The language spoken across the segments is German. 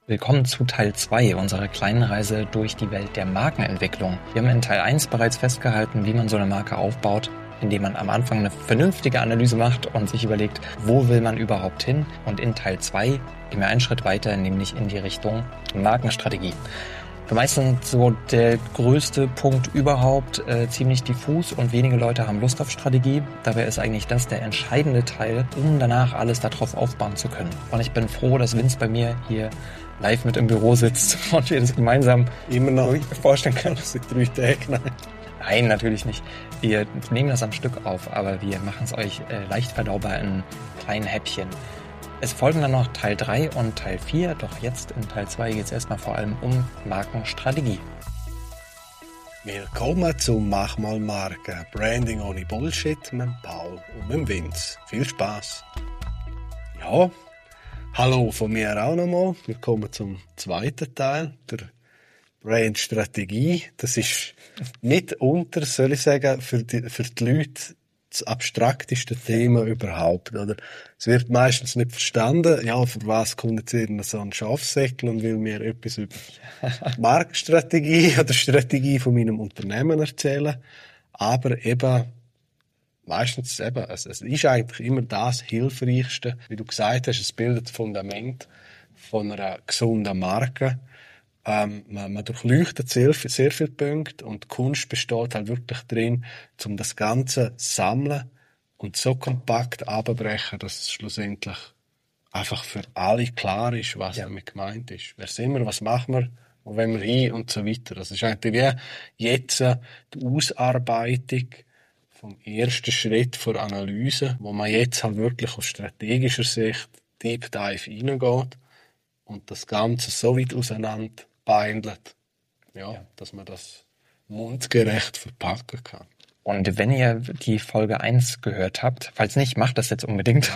Willkommen zu Teil 2 unserer kleinen Reise durch die Welt der Markenentwicklung. Wir haben in Teil 1 bereits festgehalten, wie man so eine Marke aufbaut, indem man am Anfang eine vernünftige Analyse macht und sich überlegt, wo will man überhaupt hin. Und in Teil 2 gehen wir einen Schritt weiter, nämlich in die Richtung Markenstrategie. Für meistens so der größte Punkt überhaupt, ziemlich diffus und wenige Leute haben Lust auf Strategie. Dabei ist eigentlich das der entscheidende Teil, um danach alles darauf aufbauen zu können. Und ich bin froh, dass Vince bei mir hier live mit im Büro sitzt und wir das gemeinsam immer noch vorstellen können, dass ich 3 Tage. Nein, natürlich nicht. Wir nehmen das am Stück auf, aber wir machen es euch leicht verdaubar in kleinen Häppchen. Es folgen dann noch Teil 3 und Teil 4, doch jetzt in Teil 2 geht es erstmal vor allem um Markenstrategie. Willkommen zu Mach mal Marke, Branding ohne Bullshit mit Paul und mit Vince. Viel Spaß. Ja, hallo von mir auch nochmal. Willkommen zum zweiten Teil der Brandstrategie. Das ist mitunter, soll ich sagen, für die Leute das abstrakteste Thema überhaupt, oder? Es wird meistens nicht verstanden, ja, für was kommt jetzt so ein Schafsäckel und will mir etwas über Marktstrategie oder Strategie von meinem Unternehmen erzählen. Aber eben, meistens eben, es ist eigentlich immer das Hilfreichste. Wie du gesagt hast, es bildet das Fundament von einer gesunden Marke. Man durchleuchtet sehr viele Punkte und die Kunst besteht halt wirklich drin, um das Ganze zu sammeln und so kompakt abzubrechen, dass es schlussendlich einfach für alle klar ist, was damit gemeint ist. Wer sind wir, was machen wir, wo wollen wir hin und so weiter. Das ist eigentlich wie jetzt die Ausarbeitung vom ersten Schritt für Analyse, wo man jetzt halt wirklich aus strategischer Sicht Deep Dive reingeht und das Ganze so weit auseinander behandelt, dass man das mundgerecht verpacken kann. Und wenn ihr die Folge 1 gehört habt, falls nicht, macht das jetzt unbedingt,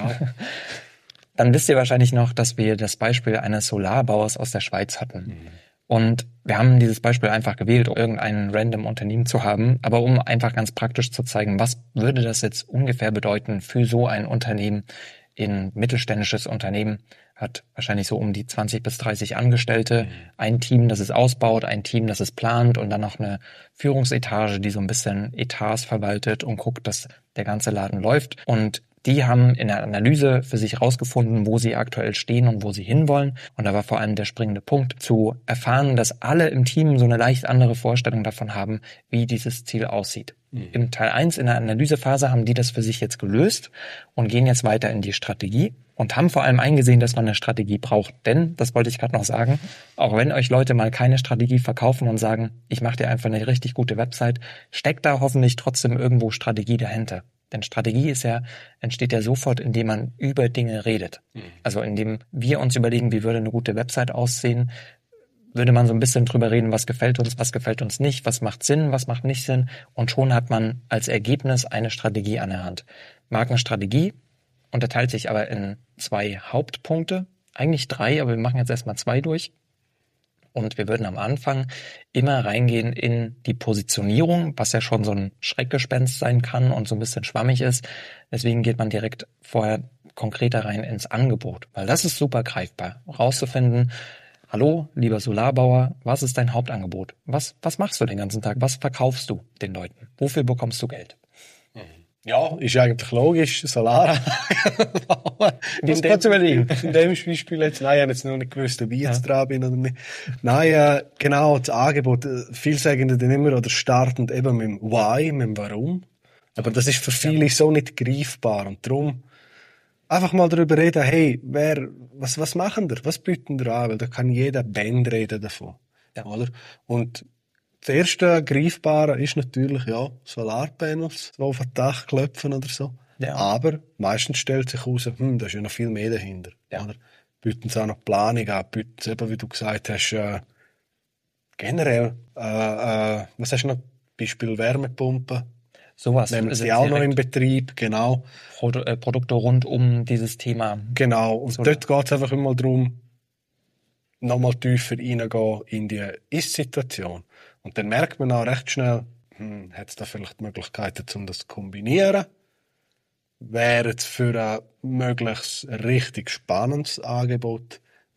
dann wisst ihr wahrscheinlich noch, dass wir das Beispiel eines Solarbauers aus der Schweiz hatten. Mhm. Und wir haben dieses Beispiel einfach gewählt, um irgendein random Unternehmen zu haben, aber um einfach ganz praktisch zu zeigen, was würde das jetzt ungefähr bedeuten für so ein Unternehmen, ein mittelständisches Unternehmen, hat wahrscheinlich so um die 20 bis 30 Angestellte, ein Team, das es ausbaut, ein Team, das es plant und dann noch eine Führungsetage, die so ein bisschen Etats verwaltet und guckt, dass der ganze Laden läuft. Und die haben in der Analyse für sich herausgefunden, wo sie aktuell stehen und wo sie hinwollen. Und da war vor allem der springende Punkt, zu erfahren, dass alle im Team so eine leicht andere Vorstellung davon haben, wie dieses Ziel aussieht. Im Teil 1 in der Analysephase haben die das für sich jetzt gelöst und gehen jetzt weiter in die Strategie und haben vor allem eingesehen, dass man eine Strategie braucht. Denn, das wollte ich gerade noch sagen, auch wenn euch Leute mal keine Strategie verkaufen und sagen, ich mache dir einfach eine richtig gute Website, steckt da hoffentlich trotzdem irgendwo Strategie dahinter. Denn Strategie entsteht ja sofort, indem man über Dinge redet. Also indem wir uns überlegen, wie würde eine gute Website aussehen, würde man so ein bisschen drüber reden, was gefällt uns nicht, was macht Sinn, was macht nicht Sinn. Und schon hat man als Ergebnis eine Strategie an der Hand. Markenstrategie unterteilt sich aber in 2 Hauptpunkte. Eigentlich 3, aber wir machen jetzt erstmal 2 durch. Und wir würden am Anfang immer reingehen in die Positionierung, was ja schon so ein Schreckgespenst sein kann und so ein bisschen schwammig ist. Deswegen geht man direkt vorher konkreter rein ins Angebot, weil das ist super greifbar. Rauszufinden, hallo, lieber Solarbauer, was ist dein Hauptangebot? Was machst du den ganzen Tag? Was verkaufst du den Leuten? Wofür bekommst du Geld? Ja, ist eigentlich logisch, Solar. Was kannst du überlegen? In dem Beispiel jetzt, nein, ich habe jetzt noch nicht gewusst, ob ich jetzt dran bin oder nicht. Nein, genau, das Angebot, viele sagen dann immer, oder startend eben mit dem Why, mit dem Warum. Aber das ist für viele so nicht greifbar und darum einfach mal darüber reden, hey, was machen wir? Was bieten wir an? Weil da kann jeder Band reden davon. Ja. Oder? Und das erste Greifbare ist natürlich, Solarpanels, die auf das Dach klopfen oder so. Ja. Aber meistens stellt sich heraus, da ist ja noch viel mehr dahinter. Ja. Oder? Bieten sie auch noch Planung an, bieten sie eben, wie du gesagt hast, generell, was hast du noch? Beispiel Wärmepumpe. Sowas. Nehmen sie auch noch in Betrieb, genau. Produkte rund um dieses Thema. Genau. Und so dort geht es einfach immer darum, nochmal tiefer reingehen in die Ist-Situation. Und dann merkt man auch recht schnell, hat es da vielleicht Möglichkeiten, um das zu kombinieren? Wäre es für ein möglichst richtig spannendes Angebot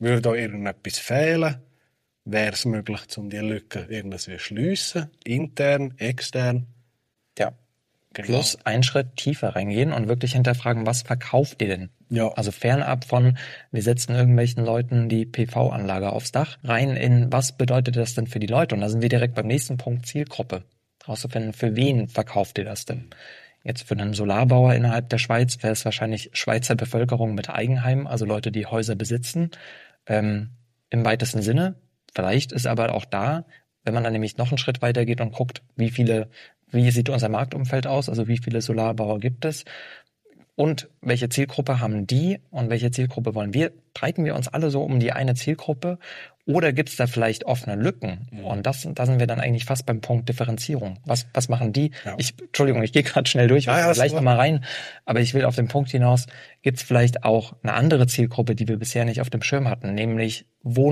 Würde da irgendetwas fehlen? Wäre es möglich, um die Lücke irgendwie zu schliessen? Intern, extern? Ja. Genau. Plus einen Schritt tiefer reingehen und wirklich hinterfragen, was verkauft ihr denn? Ja. Also fernab von, wir setzen irgendwelchen Leuten die PV-Anlage aufs Dach, rein in, was bedeutet das denn für die Leute? Und da sind wir direkt beim nächsten Punkt, Zielgruppe. Herauszufinden, für wen verkauft ihr das denn? Jetzt für einen Solarbauer innerhalb der Schweiz wäre es wahrscheinlich Schweizer Bevölkerung mit Eigenheim, also Leute, die Häuser besitzen, im weitesten Sinne. Vielleicht ist aber auch da, wenn man dann nämlich noch einen Schritt weiter geht und guckt, wie sieht unser Marktumfeld aus, also wie viele Solarbauer gibt es und welche Zielgruppe haben die und welche Zielgruppe wollen wir? Breiten wir uns alle so um die eine Zielgruppe oder gibt es da vielleicht offene Lücken? Und da sind wir dann eigentlich fast beim Punkt Differenzierung. Was machen die? Ja. Entschuldigung, ich gehe gerade schnell durch, gleich nochmal rein, aber ich will auf den Punkt hinaus, gibt es vielleicht auch eine andere Zielgruppe, die wir bisher nicht auf dem Schirm hatten, nämlich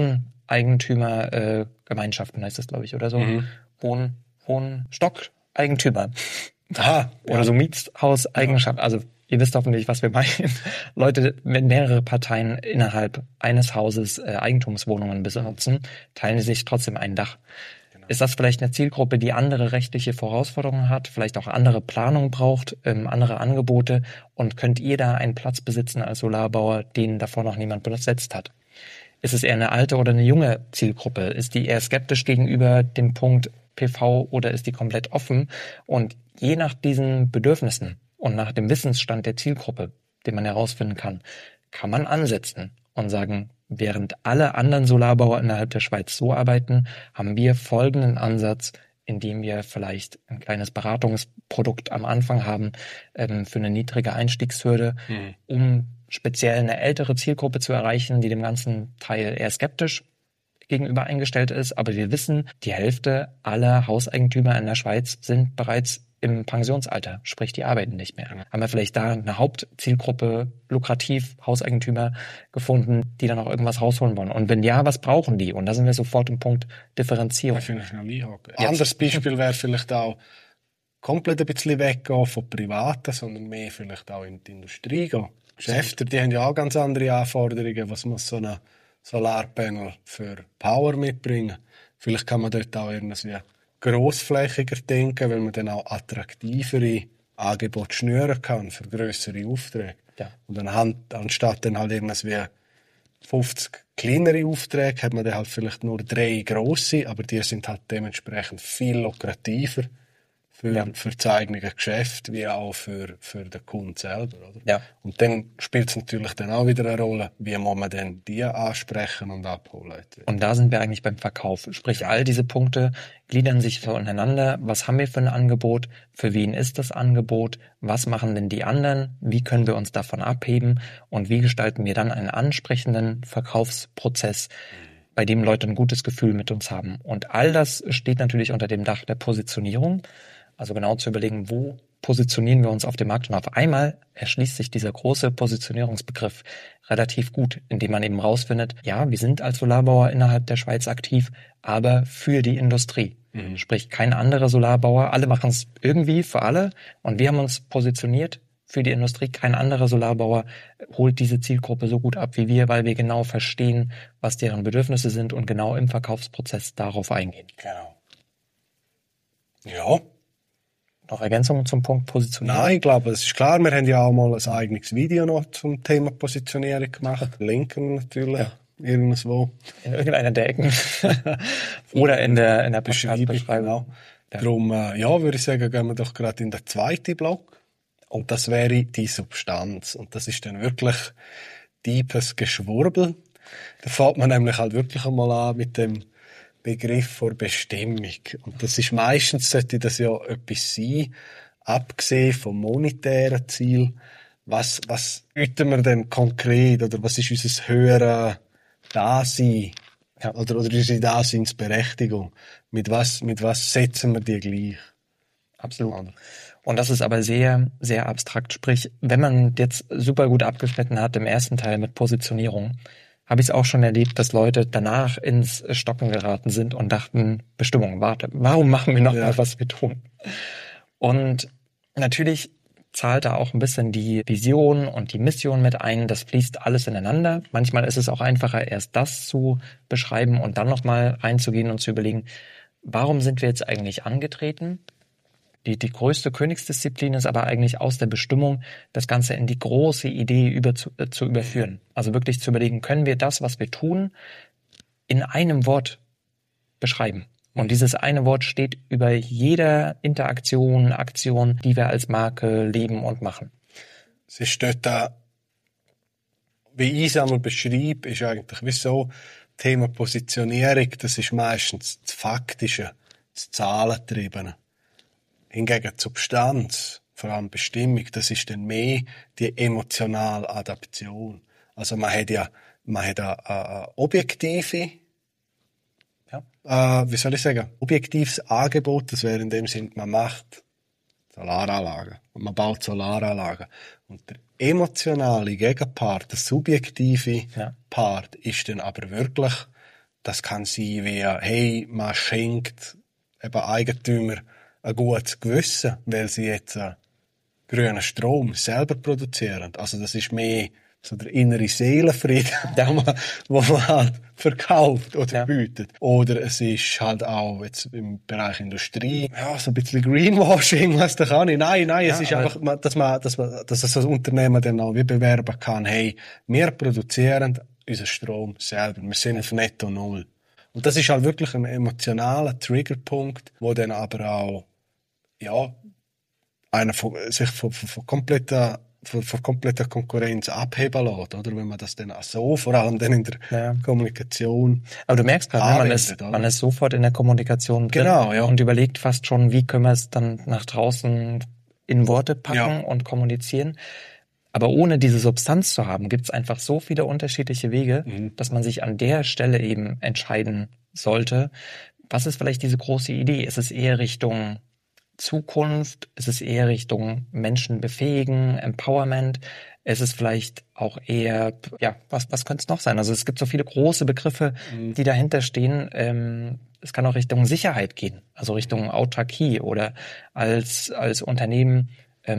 Wohneigentümergemeinschaften heißt das, glaube ich, oder so. Wohnstockeigentümer. Aha, Oder so Mietshauseigenschaft. Ja. Also ihr wisst hoffentlich, was wir meinen. Leute, wenn mehrere Parteien innerhalb eines Hauses Eigentumswohnungen benutzen, teilen sie sich trotzdem ein Dach. Genau. Ist das vielleicht eine Zielgruppe, die andere rechtliche Vorausforderungen hat, vielleicht auch andere Planung braucht, andere Angebote? Und könnt ihr da einen Platz besitzen als Solarbauer, den davor noch niemand besetzt hat? Ist es eher eine alte oder eine junge Zielgruppe? Ist die eher skeptisch gegenüber dem Punkt PV oder ist die komplett offen? Und je nach diesen Bedürfnissen und nach dem Wissensstand der Zielgruppe, den man herausfinden kann man ansetzen und sagen, während alle anderen Solarbauer innerhalb der Schweiz so arbeiten, haben wir folgenden Ansatz, indem wir vielleicht ein kleines Beratungsprodukt am Anfang haben für eine niedrige Einstiegshürde, um speziell eine ältere Zielgruppe zu erreichen, die dem ganzen Teil eher skeptisch gegenüber eingestellt ist. Aber wir wissen, die Hälfte aller Hauseigentümer in der Schweiz sind bereits im Pensionsalter, sprich die arbeiten nicht mehr. Haben wir vielleicht da eine Hauptzielgruppe, lukrativ Hauseigentümer gefunden, die dann auch irgendwas rausholen wollen? Und wenn ja, was brauchen die? Und da sind wir sofort im Punkt Differenzierung. Ein anderes Beispiel wäre vielleicht auch komplett ein bisschen weggehen von Privaten, sondern mehr vielleicht auch in die Industrie gehen. Geschäfte, die haben ja auch ganz andere Anforderungen. Was muss so ein Solarpanel für Power mitbringen? Vielleicht kann man dort auch irgendwie grossflächiger denken, weil man dann auch attraktivere Angebote schnüren kann für grössere Aufträge. Ja. Und dann anstatt dann halt irgendwie 50 kleinere Aufträge, hat man dann halt vielleicht nur 3 grosse, aber die sind halt dementsprechend viel lukrativer für das eigene Geschäft, wie auch für den Kunden selber. Oder? Ja. Und dann spielt es natürlich dann auch wieder eine Rolle, wie muss man denn die ansprechen und abholen. Und da sind wir eigentlich beim Verkauf. Sprich, all diese Punkte gliedern sich voneinander. Was haben wir für ein Angebot? Für wen ist das Angebot? Was machen denn die anderen? Wie können wir uns davon abheben? Und wie gestalten wir dann einen ansprechenden Verkaufsprozess, bei dem Leute ein gutes Gefühl mit uns haben? Und all das steht natürlich unter dem Dach der Positionierung. Also genau zu überlegen, wo positionieren wir uns auf dem Markt. Und auf einmal erschließt sich dieser große Positionierungsbegriff relativ gut, indem man eben rausfindet, ja, wir sind als Solarbauer innerhalb der Schweiz aktiv, aber für die Industrie. Sprich, kein anderer Solarbauer, alle machen es irgendwie für alle und wir haben uns positioniert für die Industrie. Kein anderer Solarbauer holt diese Zielgruppe so gut ab wie wir, weil wir genau verstehen, was deren Bedürfnisse sind und genau im Verkaufsprozess darauf eingehen. Genau. Ja. Noch Ergänzungen zum Punkt Positionierung? Nein, ich glaube, es ist klar. Wir haben ja auch mal ein eigenes Video noch zum Thema Positionierung gemacht. Linken natürlich. Ja. Irgendwo. In irgendeiner der Ecken. Oder in der Beschreibung. Genau. Ja. Darum, würde ich sagen, gehen wir doch gerade in den zweiten Block. Und das wäre die Substanz. Und das ist dann wirklich tiefes Geschwurbel. Da fängt man nämlich halt wirklich einmal an mit dem Begriff vor Bestimmung. Und das ist meistens, sollte das ja etwas sein, abgesehen vom monetären Ziel. Was üten wir denn konkret? Oder was ist unser höheres Dasein? Ja. Oder unsere Daseinsberechtigung? Mit was setzen wir die gleich? Absolut. Und das ist aber sehr, sehr abstrakt. Sprich, wenn man jetzt super gut abgeschnitten hat im ersten Teil mit Positionierung, habe ich es auch schon erlebt, dass Leute danach ins Stocken geraten sind und dachten, Bestimmung, warte, warum machen wir noch mal, was wir tun? Und natürlich zahlt da auch ein bisschen die Vision und die Mission mit ein. Das fließt alles ineinander. Manchmal ist es auch einfacher, erst das zu beschreiben und dann nochmal reinzugehen und zu überlegen, warum sind wir jetzt eigentlich angetreten? Die größte Königsdisziplin ist aber eigentlich aus der Bestimmung, das Ganze in die große Idee zu überführen. Also wirklich zu überlegen, können wir das, was wir tun, in einem Wort beschreiben? Und dieses eine Wort steht über jeder Interaktion, Aktion, die wir als Marke leben und machen. Es ist dort da, wie ich es einmal beschreibe, ist eigentlich wie so, Thema Positionierung, das ist meistens das Faktische, das Zahlentriebene. Hingegen die Substanz, vor allem Bestimmung, das ist dann mehr die emotionale Adaption. Also man hat eine objektive, wie soll ich sagen, objektives Angebot, das wäre in dem Sinn, man macht Solaranlagen und man baut Solaranlagen. Und der emotionale Gegenpart, der subjektive Part, ist dann aber wirklich, das kann sein wie, hey, man schenkt eben Eigentümer ein gutes Gewissen, weil sie jetzt grünen Strom selber produzieren. Also das ist mehr so der innere Seelenfrieden, den man halt verkauft oder bietet. Oder es ist halt auch jetzt im Bereich Industrie, so ein bisschen Greenwashing, weiss doch auch nicht. Nein, es ist einfach, dass das Unternehmen dann auch wie bewerben kann, hey, wir produzieren unseren Strom selber. Wir sind auf Netto Null. Und das ist halt wirklich ein emotionaler Triggerpunkt, wo dann aber auch, einer sich von kompletter Konkurrenz abheben lässt, oder? Wenn man das dann auch so, vor allem dann in der Kommunikation. Aber du merkst gerade, man ist sofort in der Kommunikation drin und überlegt fast schon, wie können wir es dann nach draußen in Worte packen und kommunizieren. Aber ohne diese Substanz zu haben, gibt es einfach so viele unterschiedliche Wege, dass man sich an der Stelle eben entscheiden sollte. Was ist vielleicht diese große Idee? Ist es eher Richtung Zukunft? Ist es eher Richtung Menschen befähigen, Empowerment? Ist es vielleicht auch eher, was könnte es noch sein? Also es gibt so viele große Begriffe, die dahinter stehen. Es kann auch Richtung Sicherheit gehen, also Richtung Autarkie oder als Unternehmen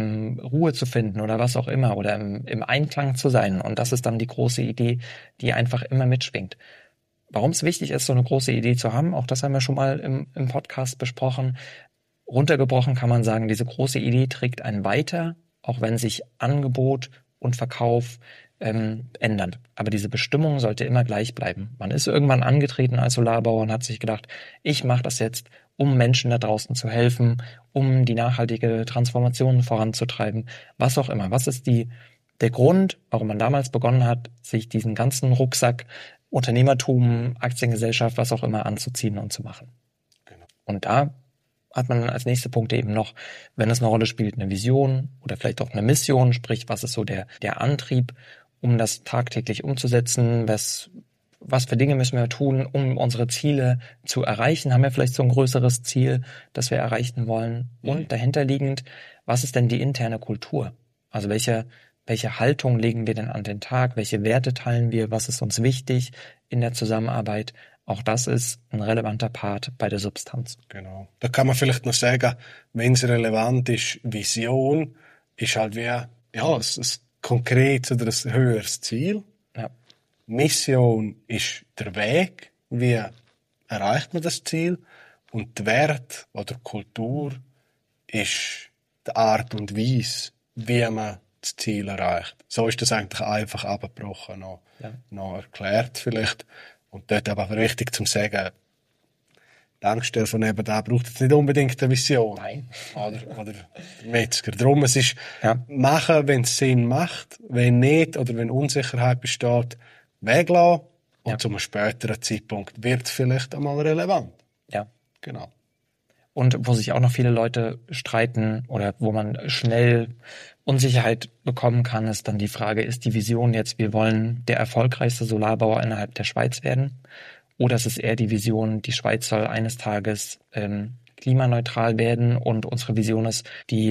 Ruhe zu finden oder was auch immer oder im Einklang zu sein. Und das ist dann die große Idee, die einfach immer mitschwingt. Warum es wichtig ist, so eine große Idee zu haben, auch das haben wir schon mal im Podcast besprochen. Runtergebrochen kann man sagen, diese große Idee trägt einen weiter, auch wenn sich Angebot und Verkauf ändern. Aber diese Bestimmung sollte immer gleich bleiben. Man ist irgendwann angetreten als Solarbauer und hat sich gedacht, ich mache das jetzt, um Menschen da draußen zu helfen, um die nachhaltige Transformation voranzutreiben, was auch immer. Was ist der Grund, warum man damals begonnen hat, sich diesen ganzen Rucksack Unternehmertum, Aktiengesellschaft, was auch immer anzuziehen und zu machen. Genau. Und da hat man dann als nächste Punkt eben noch, wenn es eine Rolle spielt, eine Vision oder vielleicht auch eine Mission, sprich, was ist so der Antrieb, um das tagtäglich umzusetzen, was für Dinge müssen wir tun, um unsere Ziele zu erreichen, haben wir vielleicht so ein größeres Ziel, das wir erreichen wollen und dahinterliegend, was ist denn die interne Kultur? Also welche Haltung legen wir denn an den Tag, welche Werte teilen wir, was ist uns wichtig in der Zusammenarbeit? Auch das ist ein relevanter Part bei der Substanz. Genau. Da kann man vielleicht noch sagen, wenn es relevant ist, Vision ist halt wie, es konkret oder ein höheres Ziel. Ja. Mission ist der Weg, wie erreicht man das Ziel. Und der Wert oder Kultur ist die Art und Weise, wie man das Ziel erreicht. So ist das eigentlich einfach abgebrochen, noch erklärt vielleicht. Und dort aber wichtig zu sagen, die Tankstelle von nebenan braucht jetzt nicht unbedingt eine Vision. Nein. Oder Metzger. Darum, es ist machen, wenn es Sinn macht, wenn nicht oder wenn Unsicherheit besteht, weglassen und zu einem späteren Zeitpunkt wird es vielleicht einmal relevant. Ja. Genau. Und wo sich auch noch viele Leute streiten oder wo man schnell Unsicherheit bekommen kann, ist dann die Frage, ist die Vision jetzt, wir wollen der erfolgreichste Solarbauer innerhalb der Schweiz werden? Oder ist es eher die Vision, die Schweiz soll eines Tages klimaneutral werden und unsere Vision ist,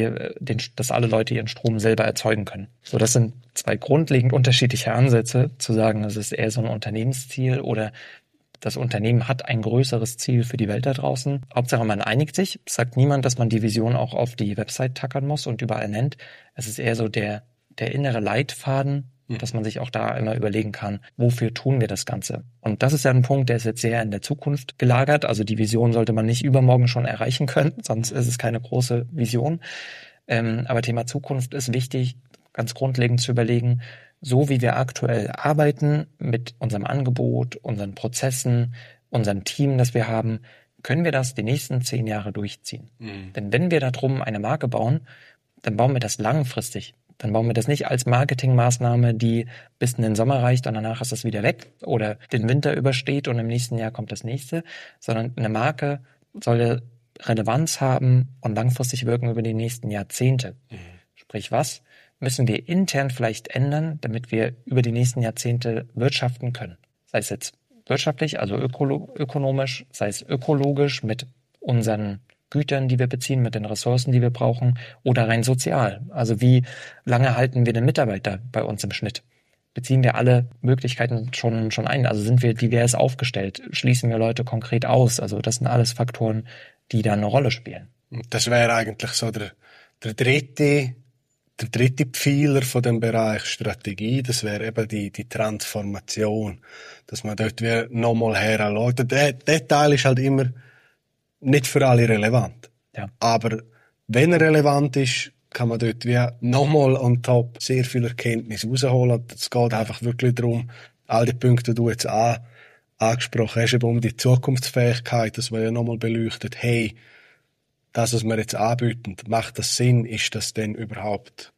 dass alle Leute ihren Strom selber erzeugen können. So, das sind zwei grundlegend unterschiedliche Ansätze, zu sagen, es ist eher so ein Unternehmensziel oder das Unternehmen hat ein größeres Ziel für die Welt da draußen. Hauptsache, man einigt sich. Es sagt niemand, dass man die Vision auch auf die Website tackern muss und überall nennt. Es ist eher so der innere Leitfaden, dass man sich auch da immer überlegen kann, wofür tun wir das Ganze? Und das ist ja ein Punkt, der ist jetzt sehr in der Zukunft gelagert. Also die Vision sollte man nicht übermorgen schon erreichen können, sonst ist es keine große Vision. Aber Thema Zukunft ist wichtig, ganz grundlegend zu überlegen, so wie wir aktuell arbeiten mit unserem Angebot, unseren Prozessen, unserem Team, das wir haben, können wir das die nächsten 10 Jahre durchziehen. Denn wenn wir darum eine Marke bauen, dann bauen wir das langfristig. Dann bauen wir das nicht als Marketingmaßnahme, die bis in den Sommer reicht und danach ist das wieder weg oder den Winter übersteht und im nächsten Jahr kommt das nächste, sondern eine Marke soll Relevanz haben und langfristig wirken über die nächsten Jahrzehnte. Sprich, was müssen wir intern vielleicht ändern, damit wir über die nächsten Jahrzehnte wirtschaften können? Sei es jetzt wirtschaftlich, also ökonomisch, sei es ökologisch mit unseren Gütern, die wir beziehen, mit den Ressourcen, die wir brauchen, oder rein sozial. Also wie lange halten wir den Mitarbeiter bei uns im Schnitt? Beziehen wir alle Möglichkeiten schon ein? Also sind wir divers aufgestellt? Schließen wir Leute konkret aus? Also das sind alles Faktoren, die da eine Rolle spielen. Das wäre eigentlich so der dritte Pfeiler von dem Bereich Strategie. Das wäre eben die Transformation. Dass man dort nochmal herschaut. Der Teil ist halt immer nicht für alle relevant. Ja. Aber wenn er relevant ist, kann man dort wie nochmal on top sehr viel Erkenntnis rausholen. Es geht einfach wirklich darum, all die Punkte, die du jetzt angesprochen hast, eben um die Zukunftsfähigkeit, dass man ja nochmal beleuchtet, hey, das, was wir jetzt anbieten, macht das Sinn? Ist das denn überhaupt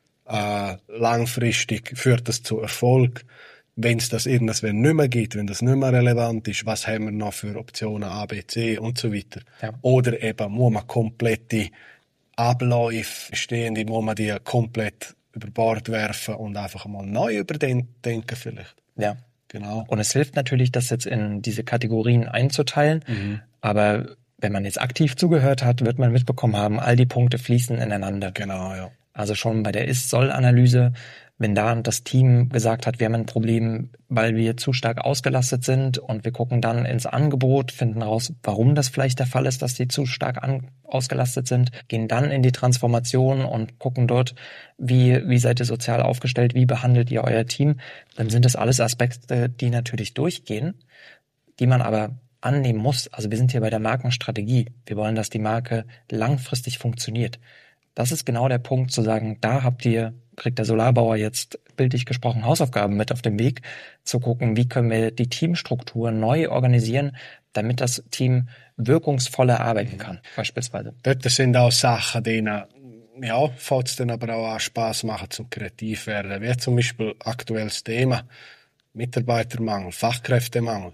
langfristig? Führt das zu Erfolg? Wenn es das irgendwann nicht mehr gibt, wenn das nicht mehr relevant ist, was haben wir noch für Optionen A, B, C und so weiter? Ja. Oder eben, muss man komplette Abläufe stehende, muss man die komplett über Bord werfen und einfach mal neu überdenken vielleicht. Ja. Genau. Und es hilft natürlich, das jetzt in diese Kategorien einzuteilen, aber wenn man jetzt aktiv zugehört hat, wird man mitbekommen haben, all die Punkte fließen ineinander. Genau, ja. Also schon bei der Ist-Soll-Analyse, wenn da das Team gesagt hat, wir haben ein Problem, weil wir zu stark ausgelastet sind und wir gucken dann ins Angebot, finden raus, warum das vielleicht der Fall ist, dass die zu stark ausgelastet sind, gehen dann in die Transformation und gucken dort, wie seid ihr sozial aufgestellt, wie behandelt ihr euer Team, dann sind das alles Aspekte, die natürlich durchgehen, die man aber annehmen muss. Also wir sind hier bei der Markenstrategie. Wir wollen, dass die Marke langfristig funktioniert. Das ist genau der Punkt, zu sagen, da kriegt der Solarbauer jetzt bildlich gesprochen Hausaufgaben mit auf den Weg, zu gucken, wie können wir die Teamstruktur neu organisieren, damit das Team wirkungsvoller arbeiten kann, beispielsweise. Dort sind auch Sachen, denen fällt es dann aber auch an Spass machen zum kreativ werden, wie zum Beispiel aktuelles Thema Mitarbeitermangel, Fachkräftemangel.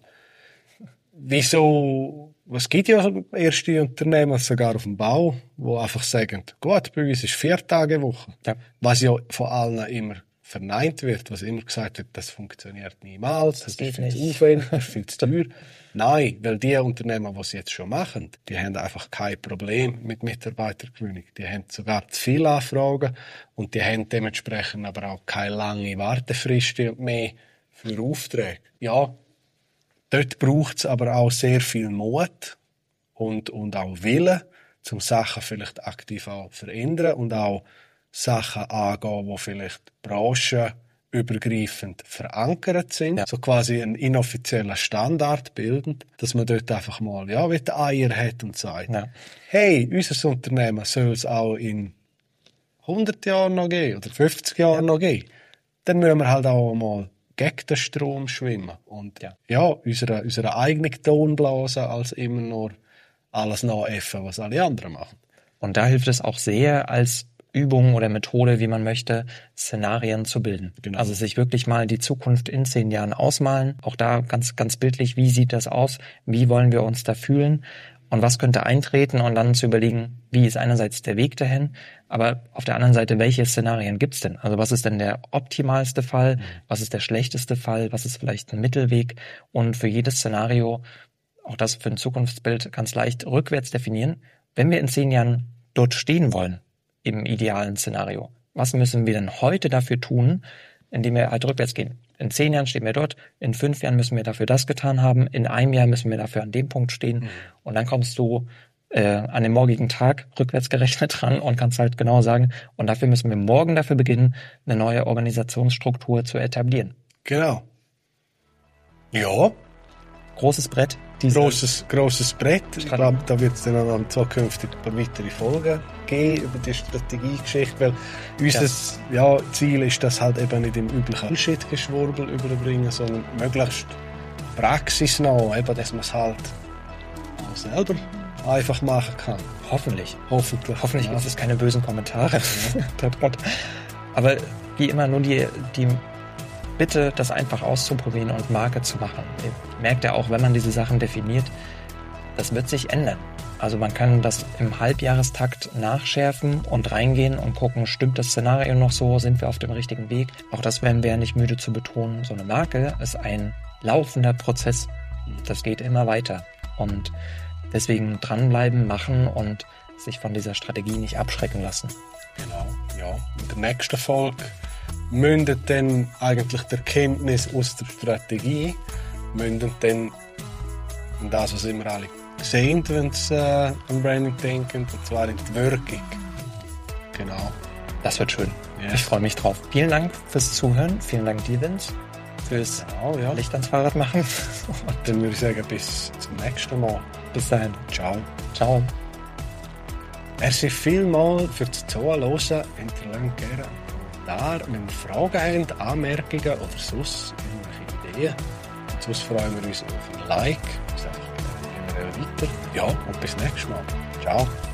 Es gibt ja erste Unternehmen, sogar auf dem Bau, die einfach sagen, gut, bei uns ist 4-Tage-Woche. Ja. Was ja von allen immer verneint wird, was immer gesagt wird, das funktioniert niemals, das ist viel zu aufwendig, das ist viel zu teuer. Nein, weil die Unternehmen, die es jetzt schon machen, die haben einfach kein Problem mit Mitarbeitergewinnung. Die haben sogar zu viele Anfragen und die haben dementsprechend aber auch keine lange Wartefristen mehr für Aufträge. Ja, dort braucht es aber auch sehr viel Mut und auch Willen, um Sachen vielleicht aktiv auch zu verändern und auch Sachen angehen, die vielleicht branchenübergreifend verankert sind. Ja. So quasi einen inoffiziellen Standard bildend, dass man dort einfach mal, wie die Eier hat und sagt, hey, unser Unternehmen soll es auch in 100 Jahren noch geben oder 50 Jahren noch geben. Dann müssen wir halt auch mal gegen den Strom schwimmen und unsere eigene Ton blasen, als immer nur alles nachäffen, was alle anderen machen. Und da hilft es auch sehr als Übung oder Methode, wie man möchte, Szenarien zu bilden. Genau. Also sich wirklich mal die Zukunft in 10 Jahren ausmalen. Auch da ganz, ganz bildlich, wie sieht das aus? Wie wollen wir uns da fühlen? Und was könnte eintreten? Und dann zu überlegen, wie ist einerseits der Weg dahin, aber auf der anderen Seite, welche Szenarien gibt's denn? Also was ist denn der optimalste Fall? Was ist der schlechteste Fall? Was ist vielleicht ein Mittelweg? Und für jedes Szenario, auch das für ein Zukunftsbild, ganz leicht rückwärts definieren. Wenn wir in 10 Jahren dort stehen wollen, im idealen Szenario, was müssen wir denn heute dafür tun, indem wir halt rückwärts gehen? In 10 Jahren stehen wir dort, in 5 Jahren müssen wir dafür das getan haben, in einem Jahr müssen wir dafür an dem Punkt stehen. Und dann kommst du an dem morgigen Tag rückwärts gerechnet dran und kannst halt genau sagen, und dafür müssen wir morgen dafür beginnen, eine neue Organisationsstruktur zu etablieren. Genau. Ja. Großes Brett. Grosses Brett. Ich glaube, da wird es dann auch zukünftig ein paar weitere Folgen geben über die Strategiegeschichte, weil unser Ziel ist, das halt eben nicht im üblichen Bullshit-Geschwurbel überbringen, sondern möglichst praxisnah, eben, dass man es halt auch selber einfach machen kann. Hoffentlich Ja. gibt es keine bösen Kommentare. Aber wie immer nur die Bitte, das einfach auszuprobieren und Marke zu machen. Ihr merkt ja auch, wenn man diese Sachen definiert, das wird sich ändern. Also man kann das im Halbjahrestakt nachschärfen und reingehen und gucken, stimmt das Szenario noch so, sind wir auf dem richtigen Weg? Auch das werden wir ja nicht müde zu betonen. So eine Marke ist ein laufender Prozess. Das geht immer weiter. Und deswegen dranbleiben, machen und sich von dieser Strategie nicht abschrecken lassen. Genau, ja. In der nächsten Folge mündet dann eigentlich die Erkenntnis aus der Strategie, mündet dann in das, was immer alle sehen, wenn sie an Branding denken, und zwar in die Wirkung. Genau. Das wird schön. Ja. Ich freue mich drauf. Vielen Dank fürs Zuhören. Vielen Dank dir, Vince, fürs Licht ans Fahrrad machen. Und dann würde ich sagen, bis zum nächsten Mal. Bis dahin. Ciao. Ciao. Merci vielmals fürs Zuhören. Hinterlasst gerne einen Kommentar, wenn ihr Fragen habt, Anmerkungen oder sonst irgendwelche Ideen. Und sonst freuen wir uns auf ein Like. Das einfach generell weiter. Ja, und bis nächstes Mal. Ciao.